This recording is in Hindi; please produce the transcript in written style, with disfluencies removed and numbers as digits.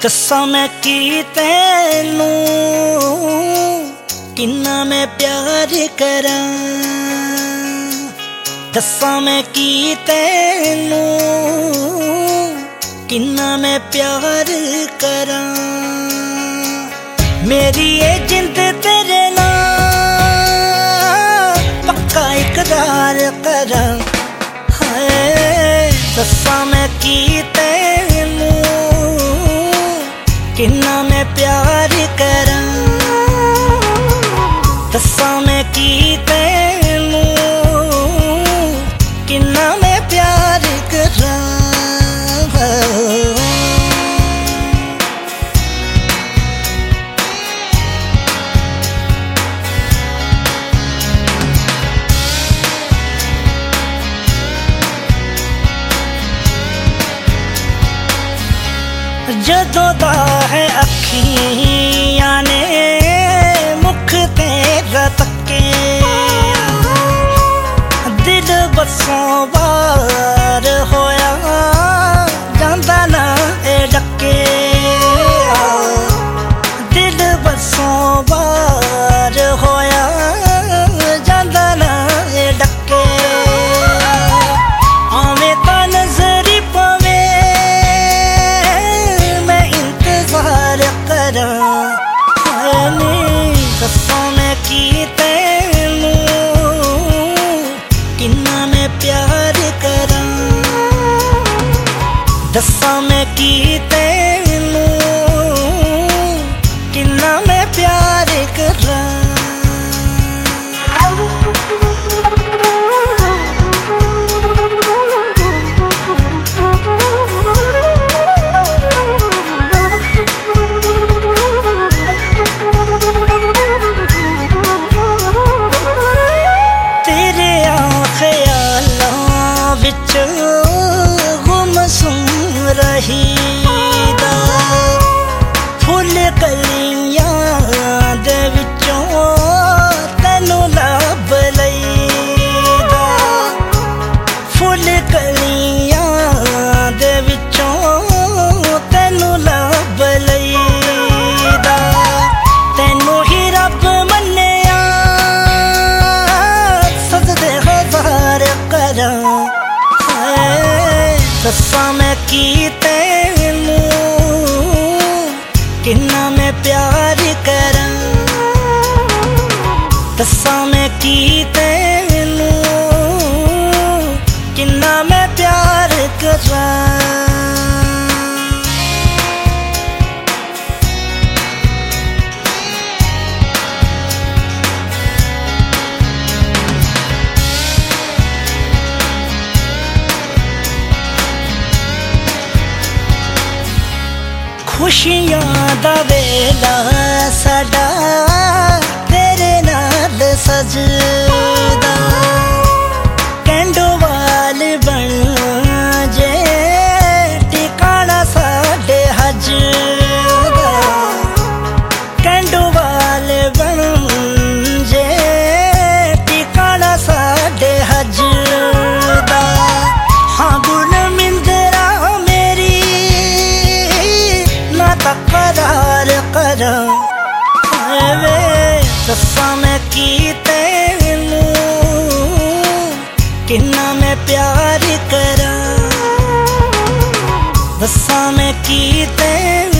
दस्सां मैं की तैनू किन्ना मैं प्यार करां। दस्सां मैं की तैनू किन्ना मैं प्यार करां। मेरी ये जिंद तेरे नाल पक्का इकरार करां। हाय दस्सां मैं की तैनू किन्ना मैं प्यार करां। दस्सां मैं की तैनू किन्ना मैं प्यार करां। जदों दा है अखियां ने मुख तेरा तके, दिल बसों बार होया जांदा ना ए डके। दिल बसों बार होया जांदा ना ए डके। आवे तां नजरी पवे मैं इंतजार करां। दस्सां मैं की तैनू किन्ना मैं प्यार करां। दस्सां मैं की तैनू किन्ना मैं प्यार करां। रहीदा फुल कलियां दे विचों तैनू लभ लईदा। फुल कलियां दे विचों तैनू लभ लईदा। तैनू ही रब मन्निया सजदे हजार करां। दस्सां मैं की तैनू किन्ना मैं प्यार करां। दस्सां मैं की तैनू किन्ना मैं प्यार करां। खुशियां दा वेला साडा तेरे नाल सजदा। कैंडोवाल बन जे ठिकाना साडे हज दा। कैंडोवाल बन जे ठिकाना साडे हज दा। हाँ गुण मिंदरा मेरी ना तकरार करां। दस्सां मैं की तैनू किन्ना मैं प्यार करां। दस्सां मैं की तैनू